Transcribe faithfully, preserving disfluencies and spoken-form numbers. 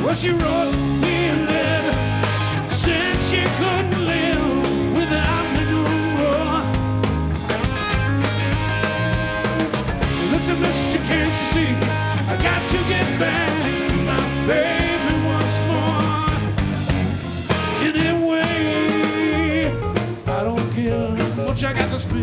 Well, she wrote me a letter, said she couldn't live without me no more. Listen, mister, can't you see? I got to get back to my baby once more. Anyway, I don't care how much I got to spend.